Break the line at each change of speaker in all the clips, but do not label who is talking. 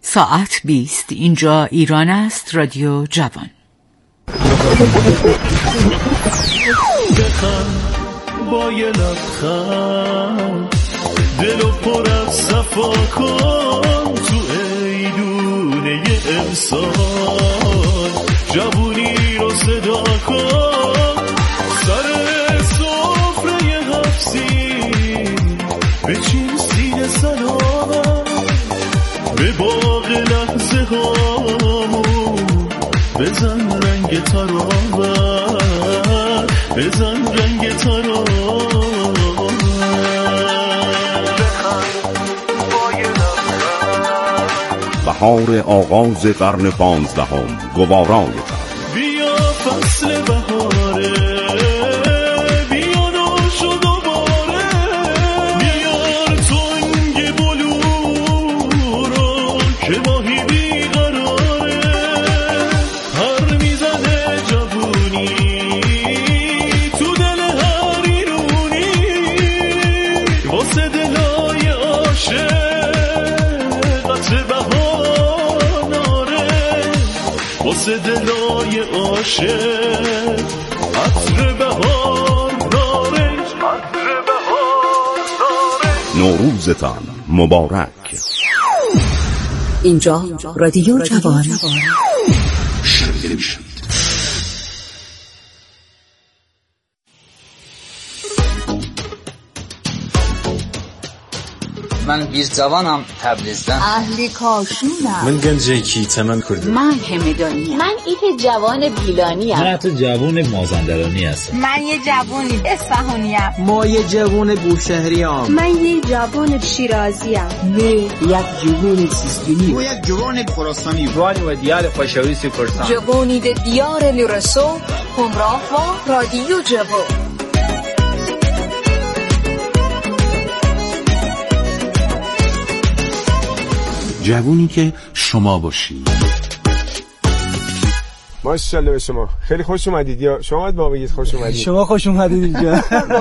ساعت 20. اینجا ایران است. رادیو جوان.
با یه لبخند دلو پر از صفا کن، تو ایدونه امسال جوونی رو صدا کن، سر سفره حفظی بچین سینه سلام، به باغ لحظه هامون بزن رنگ تراور، بزن رنگ تراور.
بهار آغاز قرن 15 گوارای
بیا فصل بهاره، بیا نوش و دوباره، بیار تنگ بلو رو که ماهی بیقراره، هر میزنه جوونی تو دل هر ایرونی، واسه دلای عاشق قطر بهاناره، واسه دلای عاشق عطر بهار ناره، عطر بهار ناره.
نوروزتان مبارک.
اینجا رادیو جوان.
من بیرجوانم تبریزدن.
اهلی کاشونم.
من گنجکی تمام کردم.
من همدانیم.
من ایت جوان بیلانیم.
من حتی جوان مازندرانی هستم.
من یه جوانی اصفهانیم.
ما یه جوان بوشهریام.
من یه جوان شیرازیم.
من یک جوان سیستانی.
ما یک جوان خراسانی.
جوانی و دیار خوشوری سپرسان.
جوانی د دیار لرسو همراه با رادیو جوان.
جوونی که شما باشی.
ماشاءالله به شما، خیلی خوش اومدید. یا شما باید با بگید خوش اومدید.
شما خوش اومدید اینجا.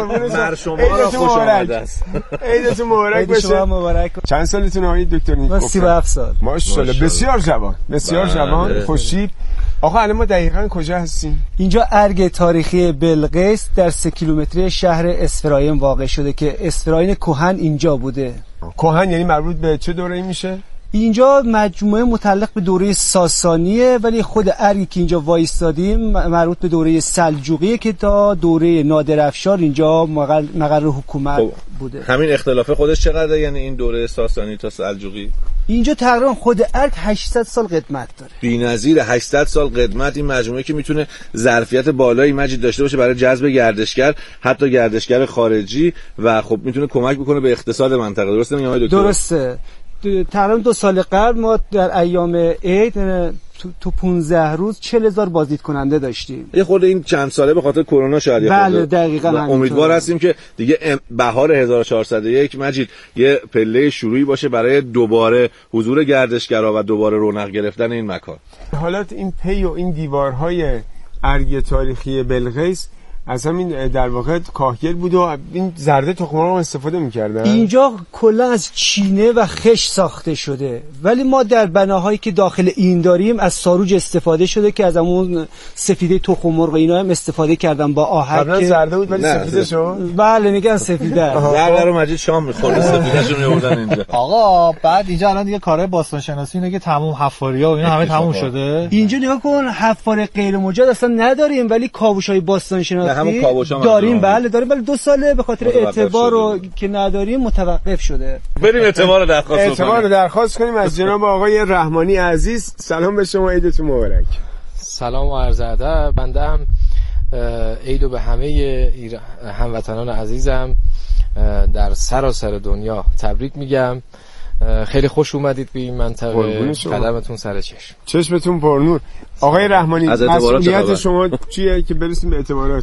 مر شما را خوش اومده است. عیدتون مبارک باشه.
شما مبارک.
چند سالتون آقای دکتر نیکو؟
37 سال.
ماشاءالله بسیار جوان، بسیار جوان، خوشی. آقا الان ما دقیقاً کجا هستیم؟
اینجا ارگ تاریخی بلقیس در 3 کیلومتری شهر اسفراین واقع شده که اسفراین کهن اینجا بوده.
کهن یعنی مربوط به چه دوره‌ای میشه؟
اینجا مجموعه متعلق به دوره ساسانیه، ولی خود ارگی که اینجا وایستادیم مربوط به دوره سلجوقیه که تا دوره نادرافشار اینجا مقر حکومت بوده.
همین اختلاف خودش چقدره؟ یعنی این دوره ساسانی تا سلجوقی
اینجا تقریبا خود ارگ 800 سال قدمت داره.
بی‌نظیر 800 سال قدمت. این مجموعه که میتونه ظرفیت بالایی مجید داشته باشه برای جذب گردشگر، حتی گردشگر خارجی، و خب میتونه کمک بکنه به اقتصاد منطقه. درسته میگم آقای دکتر؟
درسته. تقریبا 2 سال قبل ما در ایام عید تو 15 روز 40,000 بازدید کننده داشتیم.
یه خورده این چند ساله به خاطر کرونا شاید یه
بله دقیقاً.
امیدوار هستیم که دیگه بهار 1401 مجید یه پله شروعی باشه برای دوباره حضور گردشگرا و دوباره رونق گرفتن این مکان.
حالا این پی و این دیوارهای ارگ تاریخی بلقیس از همین در واقع کاهگل بود و این زرده تخم‌مرغ رو استفاده می‌کردن.
اینجا کلا از چینه و خش ساخته شده، ولی ما در بناهایی که داخل این داریم از ساروج استفاده شده که از همون سفیده تخم‌مرغ اینا هم استفاده کردن با آهک.
قبلا زرده بود ولی سفیده شد.
بله میگن سفیده.
زرده رو مجید شام می‌خوره، سفیده‌شو می‌آوردن اینجا.
آقا بعد اینجا الان دیگه کارهای باستان شناسی اینه که تمام حفاریا و اینا همه تموم شده.
اینجا نگاه کن، حفار غیر مجاز اصلا نداریم، ولی کاوش‌های باستان شناسی داریم. بله داریم، ولی 2 ساله به خاطر اعتبار رو که نداریم متوقف شده.
بریم اعتبار رو
درخواست کنیم از جناب آقای رحمانی عزیز. سلام به شما، عیدتون مبارک.
سلام و عرض ادب. بنده هم عیدو به همه هموطنان عزیزم در سراسر دنیا تبریک میگم. خیلی خوش اومدید به این منطقه. قدمتون سر
چشمتون پرنور. آقای رحمانی مسئولیت شما چیه که برسیم به اعتبارات؟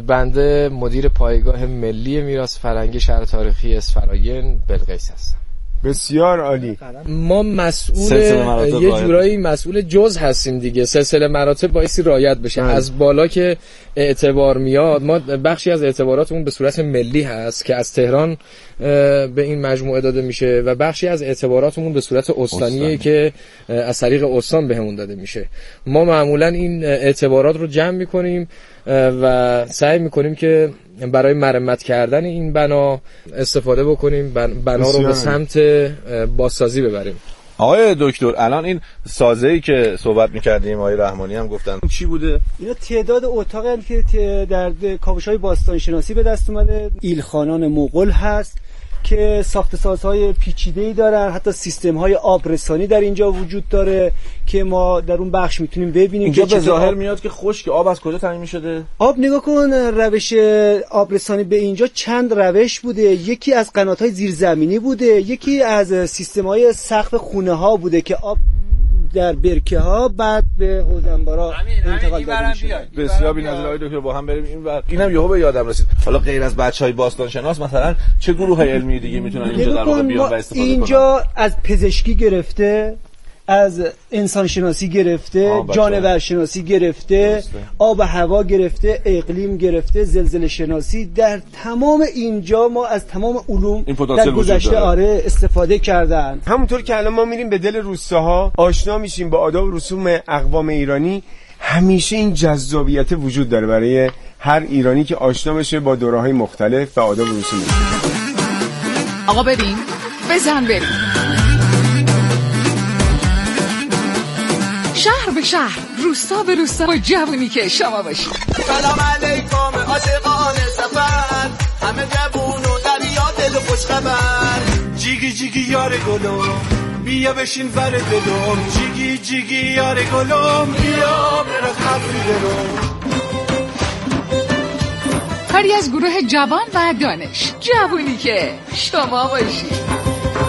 بنده مدیر پایگاه ملی میراث فرهنگی شهر تاریخی اسفراین بلقیس هستم.
بسیار عالی.
ما مسئول یه جورایی مسئول جز هستیم دیگه. سلسله مراتب بایستی رعایت بشه. از بالا که اعتبار میاد، ما بخشی از اعتباراتمون به صورت ملی هست که از تهران به این مجموعه داده میشه و بخشی از اعتباراتمون به صورت استانیه که از طریق استان بهمون داده میشه. ما معمولا این اعتبارات رو جمع میکنیم و سعی میکنیم که برای مرمت کردن این بنا استفاده بکنیم، بنا رو به سمت بازسازی ببریم.
آقای دکتر، الان این سازه‌ای که صحبت می‌کردیم آقای رحمانی هم گفتن چی بوده؟
اینا تعداد اتاقی که در کاوش‌های باستانشناسی به دست اومده. ایلخانان مغول هست که ساخت‌وسازهای پیچیده‌ای دارن، حتی سیستم‌های آبرسانی در اینجا وجود داره که ما در اون بخش میتونیم ببینیم.
اینجا به ظاهر میاد که خشک. آب از کجا تامین شده؟
آب نگاه کن، روش آبرسانی به اینجا چند روش بوده. یکی از قنات‌های زیرزمینی بوده، یکی از سیستم‌های سقف خونه‌ها بوده که آب در برکه ها بعد به حوض‌انبارا انتقال داده میشه.
بسیار بی‌نظیر آقای دکتر، با هم بریم اینور. اینم یهو به یادم رسید. حالا غیر از بچهای باستانشناس مثلا چه گروه‌های علمی دیگه میتونن اینجا در واقع بیان و استفاده کنن؟
اینجا از پزشکی گرفته، از انسانشناسی گرفته، جانورشناسی گرفته، آب و هوا گرفته، اقلیم گرفته، زلزله شناسی، در تمام اینجا ما از تمام علوم در گذشته استفاده کردن.
همونطور که الان ما میریم به دل روستاها آشنا میشیم با آداب و رسوم اقوام ایرانی، همیشه این جذابیت وجود داره برای هر ایرانی که آشنا بشه با دوره‌های مختلف و آداب و رسوم.
آقا ببین، بزن بریم. شهر به شهر، روستا به روستا، با جوونی که شما باشید.
سلام علیکم عاشقان سفر، همه جوون و دریا دل و خوش خبر. جیگی جیگی یار گلم، بیا بشین ور دلم. جیگی جیگی یار گلم، بیا برات حرفی دلم.
کاری از گروه جوان و دانش، جوونی که شما باشید.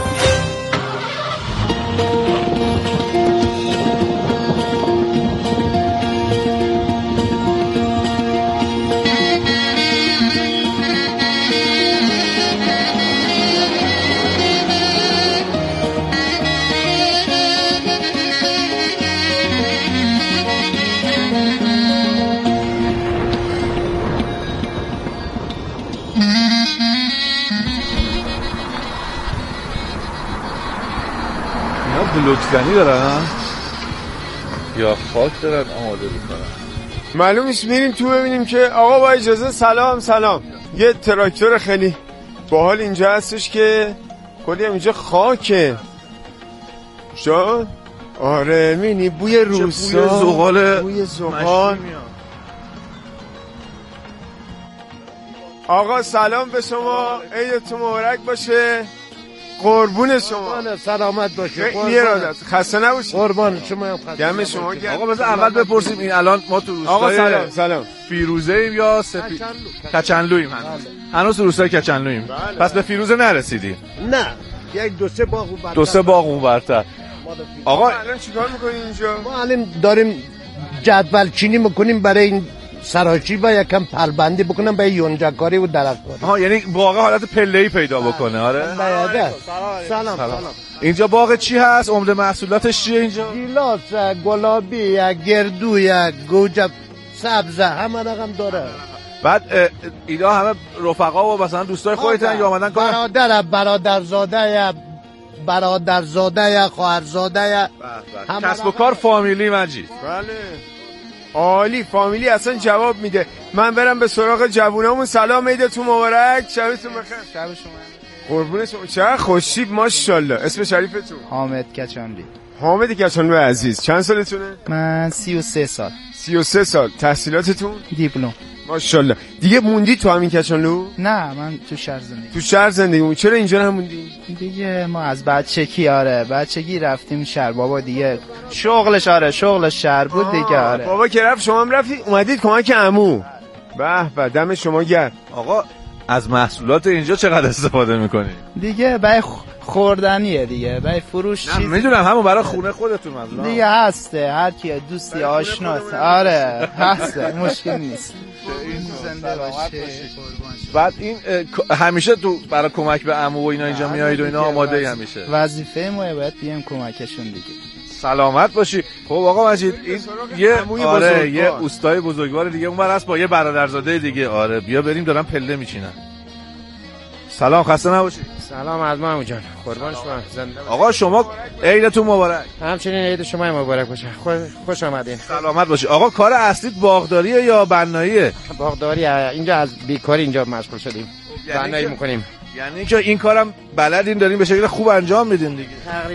بلوکزنی دارن یا خاک دارن آماده میکنن.
معلوم نیست. میریم تو ببینیم که آقا با اجازه سلام. یه تراکتور خیلی باحال اینجا هستش که کلی هم اینجا خاکه. شد؟ آره مینی بوی روستا، بوی زغال. آقا سلام به شما، عیدتون مبارک باشه. قربون شما،
سلامت باشه.
ارادت، خسته نباشید.
قربان شما هم خسته.
دم شما گرم.
آقا بذار اول بپرسیم این الان ما تو روستای
آقا سلام
فیروزه ایم یا کچنلویم؟ هنوز تو روستای کچنلویم. پس به فیروزه نرسیدیم؟
نه، یک دو سه باغ
اونورتر. آقا الان چیکار میکنین اینجا؟
ما الان داریم جدول چینی میکنیم برای این سراشی و یکم پلبندی بکنم به یونجکاری و درختکاری.
یعنی باغ حالت پله‌ای پیدا بکنه. آره.
سلام.
اینجا باغ چی هست؟ عمده محصولاتش چیه اینجا؟
گیلاس، گلابی، گردو، گوجه سبز، همه رقم داره.
بعد اینا همه رفقا و مثلا دوستای خودتن یا اومدن کار؟
برادرزاده یا خواهرزاده.
کسب و کار فامیلی مجید.
بله. عالی، فامیلی اصلا جواب میده. من برم به سراغ جوونامون. سلام، عیدتون مبارک. شبتون بخیر.
شب شما.
قربون شما. چقدر خوشید ماشاءالله. اسم شریفتون؟
حامد کچانلی.
حامد کچانلو عزیز، چند سالتونه؟
من 33 سال.
33 سال. تحصیلاتتون؟
دیپلم.
ماشاءالله. دیگه موندی تو همین کچانلو؟
نه، من تو شهر زندگی.
تو شهر زندگی مون. چرا اینجا نموندی؟
دیگه ما از بچگی رفتیم شهر. بابا دیگه شغلش شهر بود دیگه. آره.
بابا که رفت شما هم رفتید اومدید کمک عمو. به دم شما گرم.
آقا از محصولات اینجا چقدر استفاده میکنی؟
دیگه برای خوردنیه دیگه، برای فروش چیز.
میدونم همون برای خونه خودتون منظورم.
دیگه هسته، هر کی دوستی آشناست. آره هسته، مشکل نیست. زنده باشی.
بعد این همیشه تو برای کمک به عمو و اینا اینجا میایید و اینا آماده همیشه؟
وظیفه ما باید بیام کمکشون دیگه.
سلامت باشی. خب آقا مجید این یه اوستای بزرگوار دیگه اونور هست با یه برادرزاده دیگه. آره بیا بریم، دارن پله میچینن. سلام، خسته نباشی.
سلام از ما جان، قربان شما. زنده
آقا شما عیدتون مبارک.
همچنین عید شما مبارک باشه. خوش آمدین.
سلامت باشی. آقا کار اصلیت باغداریه یا بناییه؟
باغداریه. اینجا از بیکاری اینجا مشغول شدیم. بنایی میکنیم.
یعنی که این کارم بلدین، دارین به شکل خوب انجام میدین دیگه؟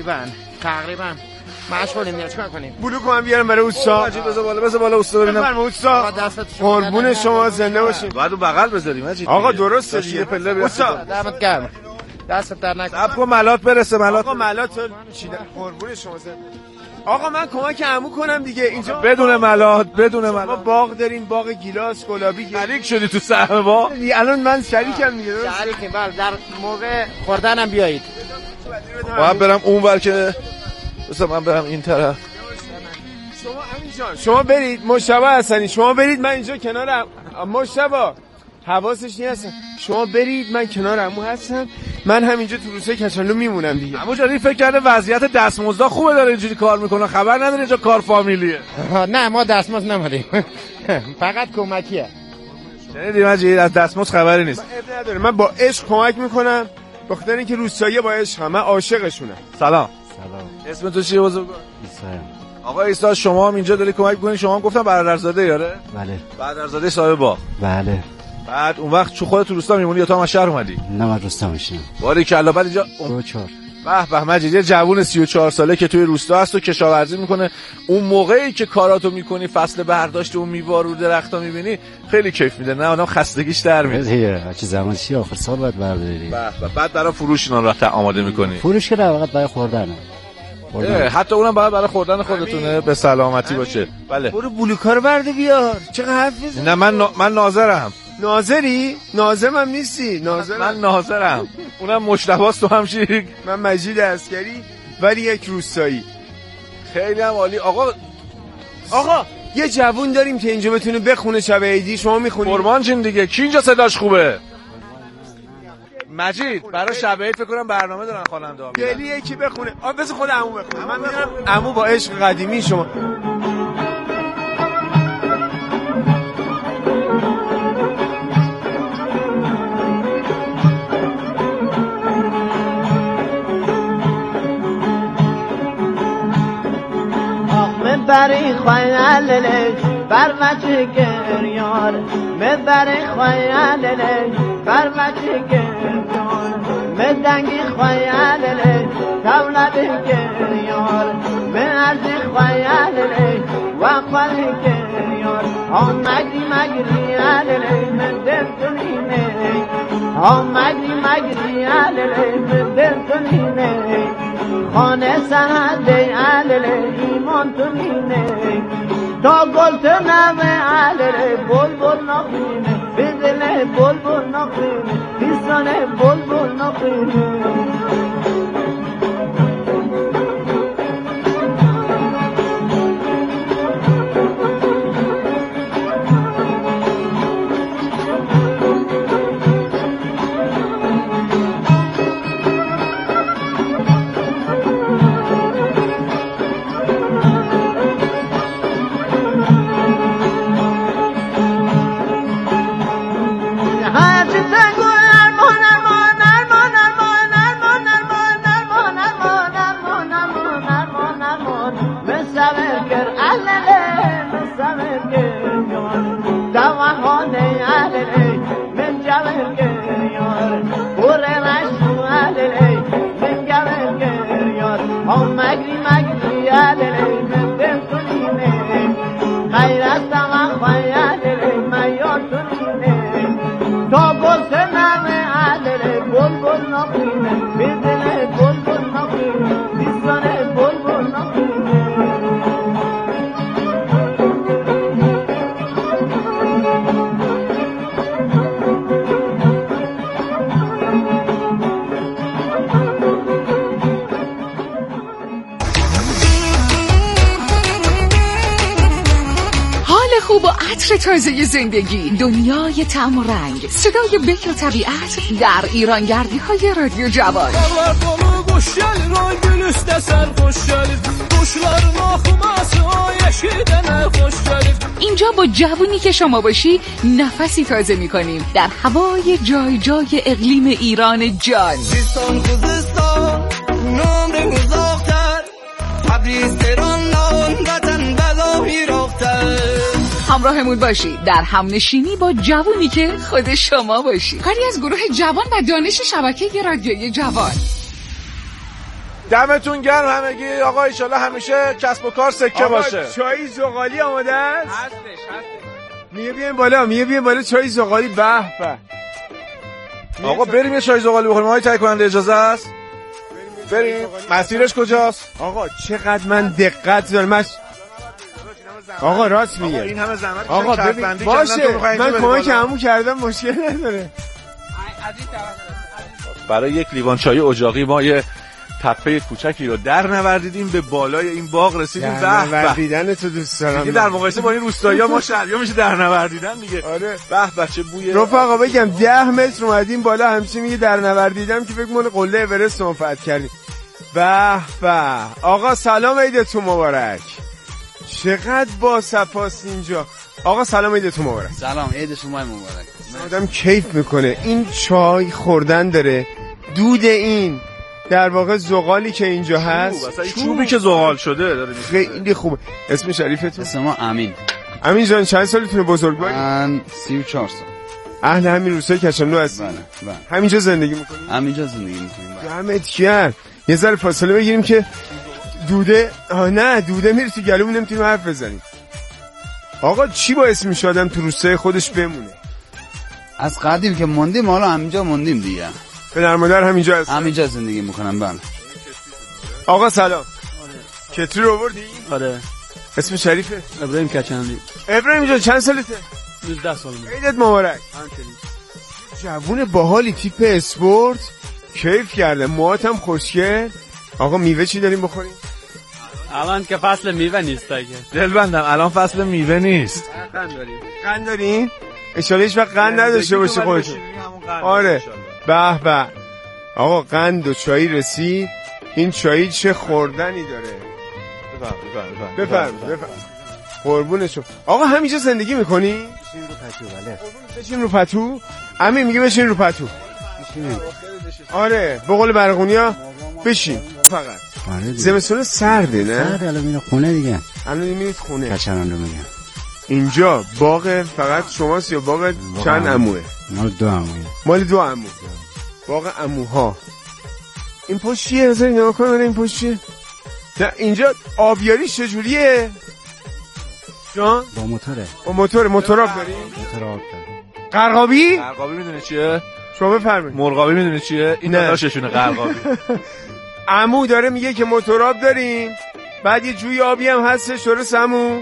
تقریبا مشغولیم. دیگه چیکار کنیم؟
بلوک هم بیارم برای اوستا.
بذار بالا اوستا ببینم.
بفرما اوستا. قربون شما زنده باشین.
بعد بغل بذاریم مجید.
آقا درسته دیگه.
پله
اوستا
دمت گرم. دست در نکنه.
صبر کن ملات برسه.
آقا ملات چیده. قربون شما زنده. آقا من کمک عمو کنم دیگه اینجا.
بدون ملات.
ما باغ داریم، باغ گیلاس گلابی.
شریک شدی تو سهم باغ؟
الان من شریکم دیگه.
شریکیم. بله در موقع خوردنم بیایید.
باید برم اونور که مثلا من برم این طرف.
شما امین جان شما برید. مشتبه حسنی شما برید، من اینجا کنارم. مشتبه حواسش نیست. شما برید، من کنار عمو هستم. من همینجا تو روسای کچلو میمونم دیگه.
عمو جان فکر کرده وضعیت دستمزد خوبه داره اینجوری کار میکنه، خبر نداره اینجا کار فامیلیه.
نه ما دستمزد نمیدیم. فقط کمکیه.
شنیدی مجید؟ از دستمزد خبری نیست.
من با عشق کمک میکنم، بخاطر اینکه روستایی با عشق، من عاشقشونم.
سلام. اسم تو چیه بزرگوار؟
عیسی.
آقا عیسی شما هم اینجا داری کمک میکنی؟ شما هم گفتم برادرزاده یاره؟
بله.
برادرزاده صاحب باغ.
بله.
بعد اون وقت تو خودت تو روستا میمونی یا تو هم از شهر اومدی؟
نه من روستا میشم.
باریکلا. بعد اینجا
24.
به مجید یه جوون 34 ساله که توی روستا هست و کشاورزی میکنه. اون موقعی که کاراتو میکنی، فصل برداشت و میوه رو درختا میبینی، خیلی کیف میده. نه آدم خستگیش در میاد.
چه زمان چی آخر سال باید برداری.
بعد برای فروش اینا رو آماده میکنی؟
فروش که فقط برای خوردنه.
حتی اونم باید برای خوردن خودتونه. به سلامتی باشه. بله.
برو بلوکا رو برده بیار. چقدر حرف میزنی؟
نه من ناظرم.
ناظری؟ ناظرم هم نیستی.
من ناظرم. اونم مجتباست، تو هم شریک.
من مجید عسکری ولی یک روستایی.
خیلی هم عالی. آقا
یه جوون داریم که اینجا بتونه بخونه شب عیدی. شما میخونی؟
قربان جون دیگه. کی اینجا صداش خوبه؟ مجید برای شب عید فکر کنم برنامه دارن خواننده ها.
گلی یکی بخونه. بذار خود عمو بخونه. من میدونم عمو با عشق قدیمی شما.
مبری خیالله بر وجه گریار، مبری خیالله بر وجه گریار، مدنگی خیالله دولت گریار، مرزی خیالله وقت گریار، مگری علیله مدل کنینه، مگری علیله مدل کنینه، خانه سهده علیله ایمان تونینه، تا گل تنمه علیله بلبل نخینه، بدله بلبل نخینه، بیستانه بلبل نخینه.
خوب و عطر تازه زندگی، دنیای طعم و رنگ، صدای بکر و طبیعت در ایرانگردی های رادیو جوان. اینجا با جوونی که شما باشی نفسی تازه می‌کنیم در هوای جای جای اقلیم ایران جان. همراهمون باشی در همنشینی با جوونی که خود شما باشی. کاری از گروه جوان و دانش شبکه رادیوی جوان.
دمتون گرم همگی. آقا ایشالله همیشه کسب و کار سکه باشه.
چای زغالی آماده است؟ هستش. میگه بیاین بالا چای زغالی. به به.
آقا بریم یه چای زغالی بخوریم. آقای تهیه کننده اجازه است؟ بریم. مسیرش کجاست؟
آقا چقدر من دقت دارم. آقا راست میگه.
این همه زحمت
آقا ببین باشه، من کمک عمو کردم، مشکل نداره.
برای یک لیوان چای اجاقی ما یه تپه کوچکی رو در نوردیدیم، به بالای این باغ رسیدیم.
در نوردیدن تو دوست دارم.
در مقایسه با این روستایی‌ها ما شهریا میشه در نوردیدن دیگه.
آره.
به بچه بوی.
رفقا بگم 10 متر اومدیم بالا، همیشه میگه در نوردیدم که فکر کنه قله اورست رو فتح کردیم. به به. آقا سلام، عیدتون مبارک. چقدر با صفاست اینجا. آقا سلام، عیدتون مبارک.
سلام، عید شما مبارک.
آدم کیف میکنه. این چای خوردن داره، دود این در واقع زغالی که اینجا هست،
چوبی که زغال شده داره.
خیلی خوبه. اسم شریفتون؟
اسم ما امین.
امین جان چند سالتونه بزرگواری؟
من 34 سال.
اهل همین روستای کشملو هستی؟
بله.
همینجا زندگی میکنی؟
همینجا زندگی میکنیم.
دمت گرم. یه ذره فاصله بگیریم که دوده دوده میره تو گلومون، نمیتونیم حرف بزنیم. آقا چی باعث میشه آدم تو روستای خودش بمونه؟
از قدیم که موندیم، حالا همینجا موندیم دیگه.
پدر مادر همینجا هستن؟
همینجا زندگی میکنم. بله.
آقا سلام. کتری رو آوردی؟
آره.
اسم شریفه؟
ابراهیم کچندی.
ابراهیم جان چند سالته؟
19 سالمه.
عیدت مبارک. جوون باحالی، تیپ اسپورت، کیف کرده، موهات هم خوشگل. آقا میوه چی داریم بخوریم؟
الان که فصل میوه نیست دیگه.
دلبندم الان فصل میوه نیست.
قند دارین؟ اشاره هیچ وقت قند نداشته باشه خودتون. آره. به به. آقا قند و چایی رسید. این چایی چه خوردنی داره. بفرم. قربونشو. آقا همینجا زندگی میکنی؟
بشین رو پتو. بله.
بشین رو پتو؟ امین میگه بشین رو پتو. آره به قول برقونیا بشین فقط. زمستون سرده نه؟
سرده. الان میره خونه دیگه.
الان میرید خونه.
کچران رو میگم.
اینجا باغ فقط شماست یا باغ چند عموه؟
مال 2 عموه.
مال 2 عمو. باغ عموها. این پشت چیه؟ بذار نگاه کن. این پشت چیه؟ اینجا آبیاری چجوریه؟ جان؟
با موتوره.
با موتوراب داری؟
موتوراب داری.
قرقابی؟
قرقابی میدونی چیه؟
شما بفرمایید.
مرغابی میدونی چیه؟ این داداششونه قرقابی.
عمو داره میگه که موتوراب داریم، بعد یه جوی آبی هم هستش. درست عمو؟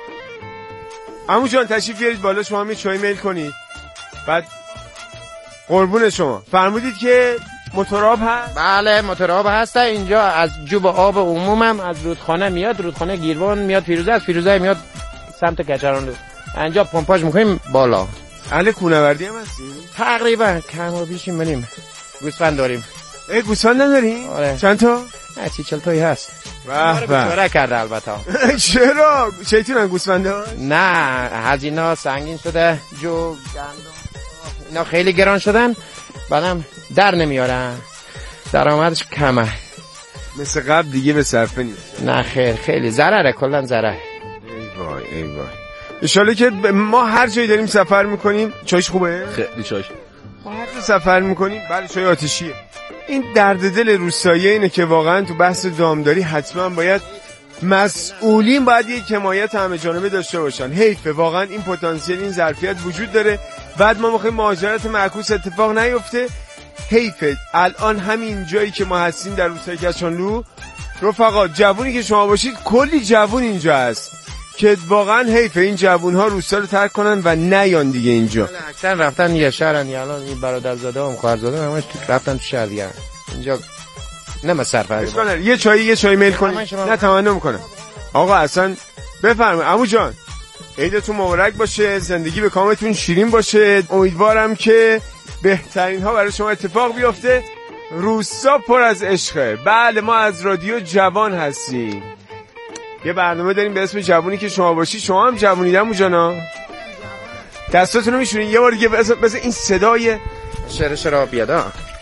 عمو جان تشریف بیارید بالا، شما هم یه چای میل کنید. بعد قربون شما فرمودید که موتوراب هست؟
بله موتوراب هست. اینجا از جوب آب عمومم از رودخانه میاد، رودخانه گیروان میاد فیروزه، از فیروزه میاد سمت کچران. اینجا پمپاژ میکنیم بالا.
اهل کوهنوردی هم هستیم؟
تقریبا کم و بیش بریم. گوسفند داریم.
گوسفند نداریم؟
آره.
چند تا؟
30-40 تایی هست.
به به.
چرا کرده البته.
چرا؟ چطورن گوسفندا؟
نه هزینه سنگین شده، جو گندم اینا خیلی گران شدن، بعدم در نمیارن، درآمدش کمه.
مثل قبل دیگه به صرفه نیست.
نه خیر، خیلی ضرره، کلا ضرره.
ای وای. انشالله که ما هر جایی داریم سفر میکنیم. چایش خوبه؟
خیلی چایش.
ما هر جا سفر میکنیم بله چای آتشیه. این درد دل روستاییه اینه که واقعا تو بحث دامداری حتما باید مسئولین باید یک حمایت همه جانبه داشته باشن. حیفه واقعا این پتانسیل، این ظرفیت وجود داره. بعد ما میخوایم مهاجرت معکوس اتفاق نیفته. حیفه الان همین جایی که ما هستیم در روستای کچانلو، رفقا جوونی که شما باشید کلی جوون اینجا هست که واقعا حیفه این جوون‌ها روستا رو ترک کنن و نیان دیگه اینجا.
اکثر رفتن یه شهرن. الان این برادرزاده هم خواهرزاده همش رفتن تو شهر دیگه. اینجا نه سرفرازی.
یه چای میل کنید. نه تمنا میکنم. آقا اصلا بفرمایید عمو جان. عیدتون مبارک باشه، زندگی به کامتون شیرین باشه. امیدوارم که بهترین ها برای شما اتفاق بیفته. روستا پر از عشقه. بله ما از رادیو جوان هستیم. یه برنامه داریم به اسم جوونی که شما باشی. شما هم جوونیدن موجانا؟ دستاتون رو میشونین یه بار دیگه بذار این صدای
شرشرا بیادا.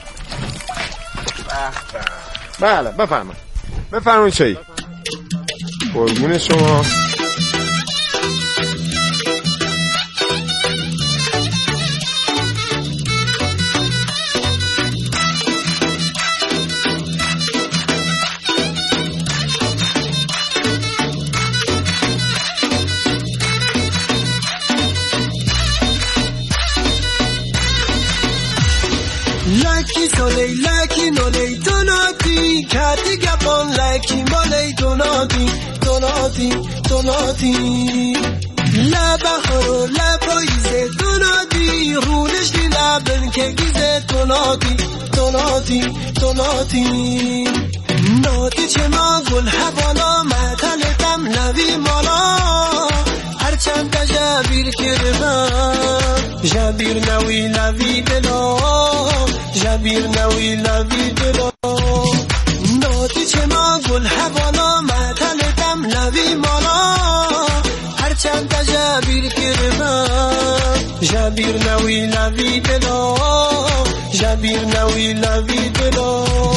بله
بفرمایید چایی. قربون شما.
Lucky solei, lucky nolei, donati, kati gabon, lucky molei, donati. La baharo, la boize, donati, rulesh li laben ke gize, donati. Noti chema gul havala, mataletam navi mala, harchand jabir kirbam, jabir nawi lavi delo. جبیر نوی لبی دلو ناتی چه ما گل حوالا متلتم لبی مالا هرچند جبیر کرمم جبیر نوی لبی دلو جبیر نوی لبی دلو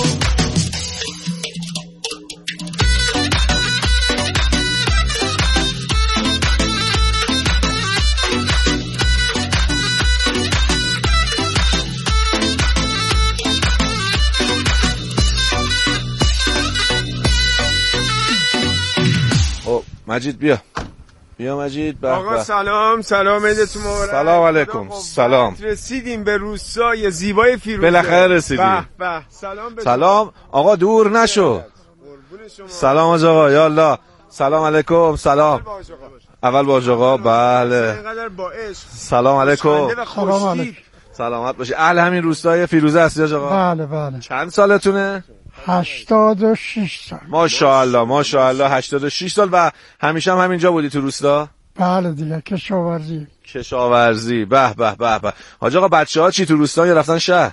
مجید بیا مجید.
آقا سلام عیدتون مبارک.
سلام علیکم. سلام.
رسیدیم به روستای زیبای فیروزه.
بالاخره رسیدیم.
به
سلام آقا دور نشو. سلام آقا یا الله. سلام علیکم. سلام. اول باج آقا. بله. سلام علیکم.
سلام علیکم.
سلامت باشی. اهل همین روستای فیروزه هستی آقا؟
بله.
چند سالتونه؟
86 سال.
ماشاءالله 86 سال. و همیشه هم همینجا بودی تو روستا؟
بله دیگه. کشاورزی.
به. حاج آقا بچه‌ها چی تو روستا یا رفتن شهر؟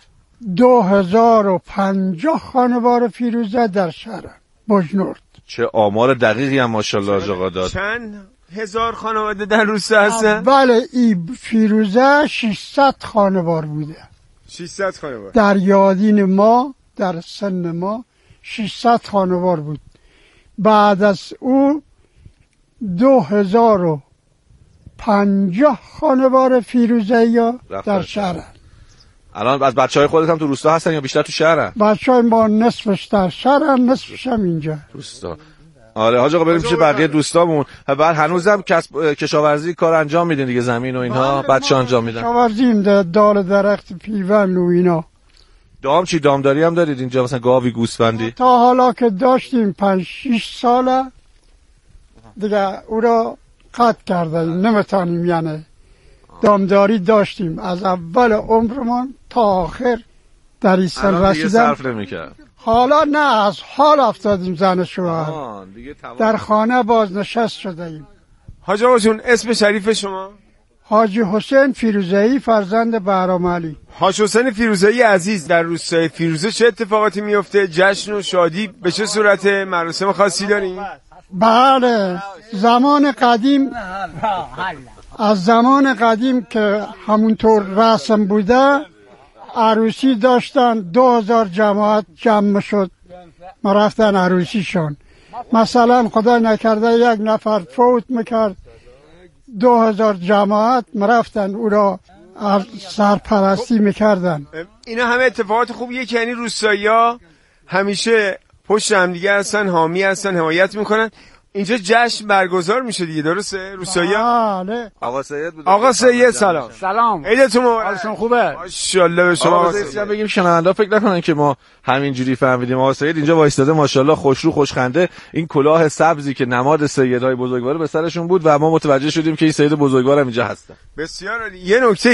2050 خانوار فیروزه در شهر بجنورد.
چه آمار دقیقی هم ماشاءالله حاج آقا داد.
چند هزار خانواده در روستا هستن؟
بله این فیروزه 600 خانوار بوده.
600 خانوار.
در یادین ما در سن ما 600 خانوار بود. بعد از او 2050 خانوار فیروزه یا در شهر.
الان از بچهای خودت هم تو روستا هستن یا بیشتر تو شهرن؟
بچهای ما نصفش در شهرن نصفش هم اینجا
روستا. آره حاج آقا بریم پیش بقیه دوستامون. بعد هنوزم کشاورزی کار انجام میدین دیگه، زمین و اینها بچه انجام میدن؟
کشاورزی دال درخت پیون و اینا.
دام چی دامداری هم دارید اینجا مثلا گاوی گوسفندی؟
تا حالا که داشتیم 5-6 ساله دیگه او را قطع کردیم، نمیتونیم. یعنی دامداری داشتیم از اول عمرمان تا آخر در این سال رسیدم.
صرف نمی‌کرد.
حالا نه، از حال افتادیم زن شوهر. در خانه بازنشست شدیم.
حاج آقا جون اسم شریف شما؟
حاجی حسین فیروزه‌ای فرزند بهرام علی.
حاج حسین فیروزه‌ای عزیز، در روستای فیروزه چه اتفاقاتی میفته؟ جشن و شادی به چه صورت؟ مراسم خاصی دارین؟
بله، زمان قدیم، از زمان قدیم که همونطور رسم بوده عروسی داشتن، 2000 جماعت جمع شد ما رفتن عروسیشون. مثلا خدا نکرده یک نفر فوت میکرد، 2000 جماعت مرفتن او را سرپرستی میکردن.
اینا همه اتفاقات خوبیه که یعنی روستایی‌ها همیشه پشت هم دیگه هستن، حامی هستن، حمایت میکنن. اینجا جشن برگزار میشه دیگه، درسته؟ روستایی‌ها.
بله.
آقا سید بود.
آقا سید سلام.
سلام.
عیدتون مبارک.
حالتون خوبه؟
ماشاءالله به شما.
آقا سید بگیم شنوندا فکر نکنن که ما همینجوری فهمیدیم. آقا سید اینجا وایستاده ماشاءالله خوشرو خوشخنده، این کلاه سبزی که نماد سیدهای بزرگوار به سرشون بود و ما متوجه شدیم که این سید بزرگوار هم اینجا هستن.
بسیار عالی. یه نکته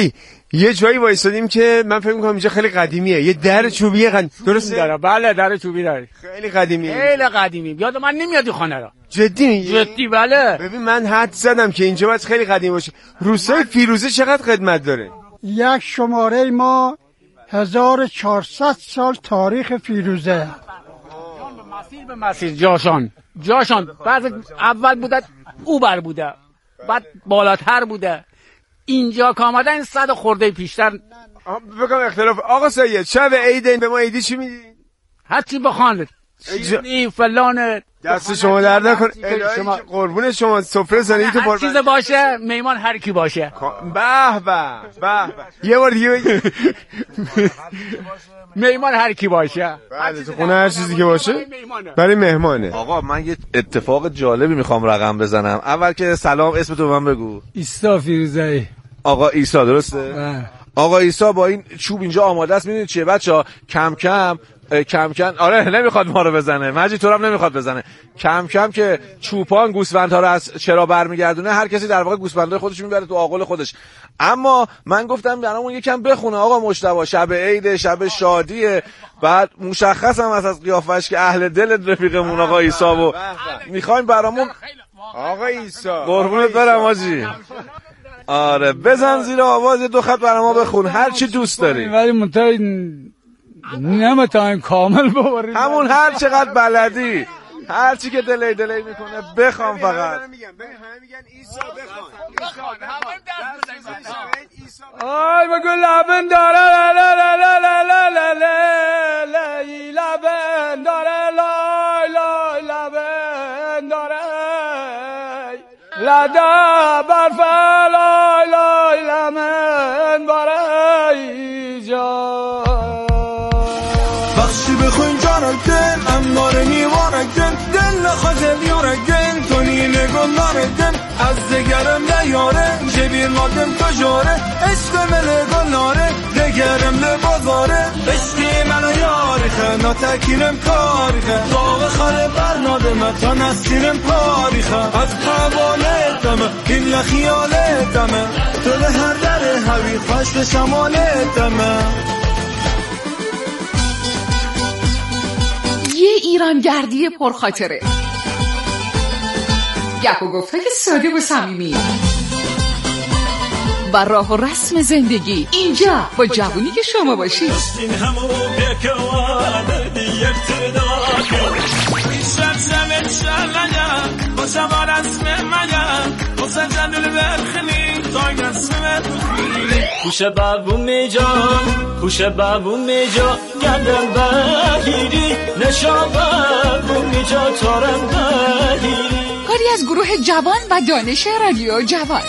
یه جایی وایسادیم که من فکر می‌کنم اینجا خیلی قدیمیه، یه در چوبی درسته؟
داره. بله در چوبی داره.
خیلی قدیمیه.
خیلی قدیمی. یاد من نمیاد این خانه را.
جدی میگی؟
جدی بله.
ببین من حد زدم که اینجا باید خیلی قدیمی باشه. روستای فیروزه چقدر خدمت داره؟
یک شماره ما 1400 سال تاریخ فیروزه.
مسیر به مسیر جاشان بعد اول بوده او بر بوده بعد بالاتر بوده اینجا که آمدن 100 خورده پیشتر.
بگم اختلاف. آقا سید شب عید به ما عیدی چی میدی؟
هرچی بخواند شیرینی فلان.
دست شما درد نکنه. شما قربون شما سفره زنید تو
هر چیز باشه میهمان هر کی باشه.
به به به یه بار دیگه بگی.
میهمان هر کی باشه.
بله تو خونه هر چیزی که باشه برای مهمانه.
آقا من یه اتفاق جالبی میخوام رقم بزنم. اول که سلام، اسم تو به من بگو.
عیسی فیروزه‌ای.
آقا عیسی درسته؟ آقا عیسی با این چوب اینجا آماده است. میدونید چیه بچه‌ها؟ کم کم آره نمیخواد ما رو بزنه. مجید تو هم نمیخواد بزنه. کم کم که چوپان گوسفندها رو از چرا برمیگردونه، هر کسی در واقع گوسفندای خودش میبره تو آغل خودش. اما من گفتم برامون یکم بخونه آقا مجتبی، شب عید، شب شادیه، بعد مشخص هم از قیافش که اهل دل رفیقمون آقا عیسی و میخوایم برامون. آقا عیسی
قربونت برم حاجی. آره بزن زیر آواز 2 خط برام ما بخون هر چی دوست داری.
ولی نمیتونیم کامل ببریم.
همون هر چقدر بلدی، هر چی که دلی میکنه بخوام فقط.
همه میگن عیسی بخوان.
آی بگو لبن داره لا لا لا لا لا لا لا لبن داره لا لا لبن داره لدا برف لا لا لمن باره جا
بخشی بخوین جارکن امار نیوارکن دل نخواد بیارکن تونی نگل نارکن از دگرم نیاره جبیر مادم تجاره عشق ملگل ناره دگرم لبازاره عشقی منو یاریخه ناتکینم کاریخه داغ خاله برنادمه تا نسینم پاریخه از حوالتمه این لخیالتمه تو به هر در هوی خوشت شمالتمه.
یه ایرانگردی پرخاطره، گپ و گفتای ساده و صمیمی و راه و رسم زندگی اینجا با جوونی که شما باشید.
خوش بابون میجا گندم بگیری نشا بابون میجا تارم بگیری.
کاری از گروه جوان و دانش رادیو جوان.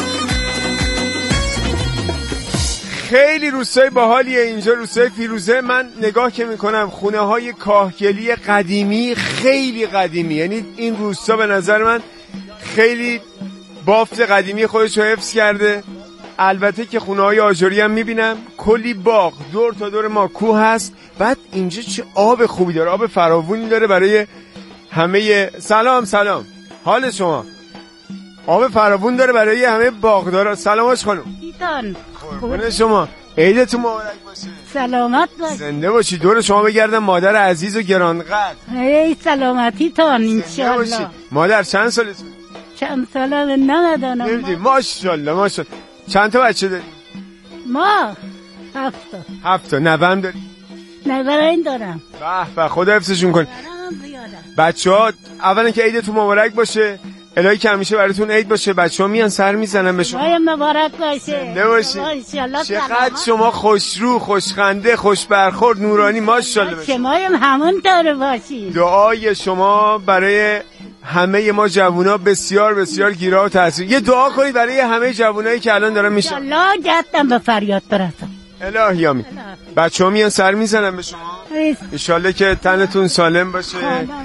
خیلی روستای باحالیه اینجا، روستای فیروزه. من نگاه که میکنم خونه های کاهگلی قدیمی، خیلی قدیمی، یعنی این روستا به نظر من خیلی بافت قدیمی خودش رو حفظ کرده. البته که خونه های آجری هم میبینم، کلی باغ دور تا دور ما، کوه هست. بعد اینجا چه آب خوبی داره، آب فراوونی داره برای همه. سلام حال شما؟ آب فراوون داره برای همه باغدارا. سلامش خانم. قربون شما، عیدتون مبارک باشه.
سلامت باش.
زنده باشی. دور شما بگردم مادر عزیز و گرانقدر.
ای سلامتی تان انشالله.
مادر چند سالتون؟
چند ساله نمیدونم.
نمیدونی؟ ماشاءالله. چند تا بچه داری؟
ما 7 تا.
نوام داری؟
نوام دارم.
به خدا حفظشون کن. بچه‌ها اولا که عیدتون مبارک باشه. الهی که همیشه براتون عید باشه. بچه‌ها میان سر میزنن به شما.
مایم مبارک باشه.
ماشاءالله. چقدر شما خوشرو، خوشخنده، خوش برخورد، نورانی. ماشاءالله.
شمایم همون طور باشید.
دعای شما برای همه ما جوونا بسیار بسیار گیرا و تاثیر. یه دعا کنید برای همه جوونایی که الان دارن میشن.
الله جدم به فریاد برسم.
الهی آمین. بچه‌ها میان سر میزنن به شما. ان شاءالله که تنتون سالم باشه.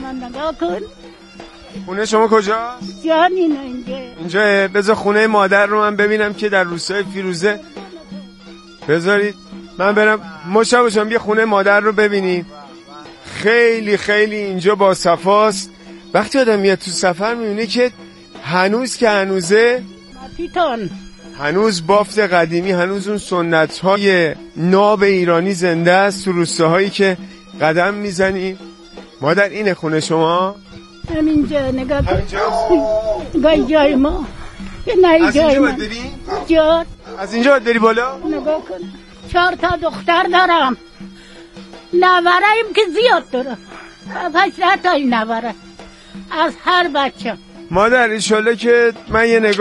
خونه شما کجاست؟
جانینا اینجا.
بذار خونه مادر رو من ببینم که در روستای فیروزه. بذارید من برم. مشتبه جان بیا خونه مادر رو ببینیم. خیلی خیلی اینجا با صفاست. وقتی آدم میاد تو سفر میبینه که هنوز که هنوزه.
ماتیتان
هنوز بافت قدیمی، هنوز اون سنت های ناب ایرانی زنده است تو روستاهایی که قدم میزنیم. مادر اینه خونه شما؟
همینجا نگاه کن. جای ما. نه
از
جای
اینجا
من.
باید بری؟
جا.
از اینجا باید بری بالا؟
نگاه کن 4 تا دختر دارم، نوره‌ایم که زیاد دارم، 8 تایی نوره از هر بچه.
مادر ایشالله که من یه نگاه